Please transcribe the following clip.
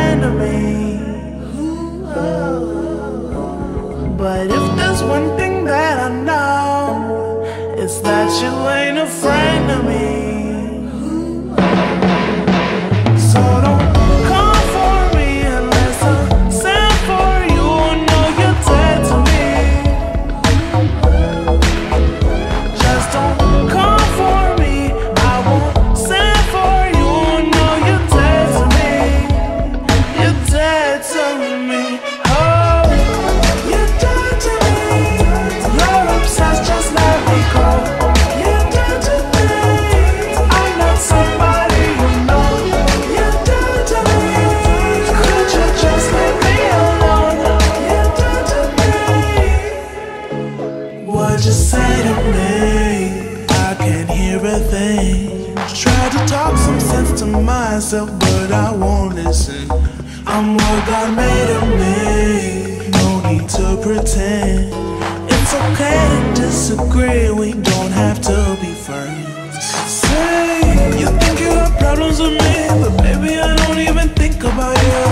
friend of me. But if there's one thing that I know, it's that you ain't a friend of me. So don't come for me unless I send for you. Know you're dead to me. Just don't come for me. I won't send for you. Know you're dead to me. You're dead to me. Oh, you're dead to me. You're obsessed, just let me go. You're dead to me. I'm not somebody you know. You're dead to me. Could you just leave me alone? You're dead to me. What'd you say to me? I can't hear a thing. Tried to talk some sense to myself, but I won't listen. I'm what God made of me. No need to pretend. It's okay to disagree. We don't have to be friends. Say you think you have problems with me, but baby I don't even think about you.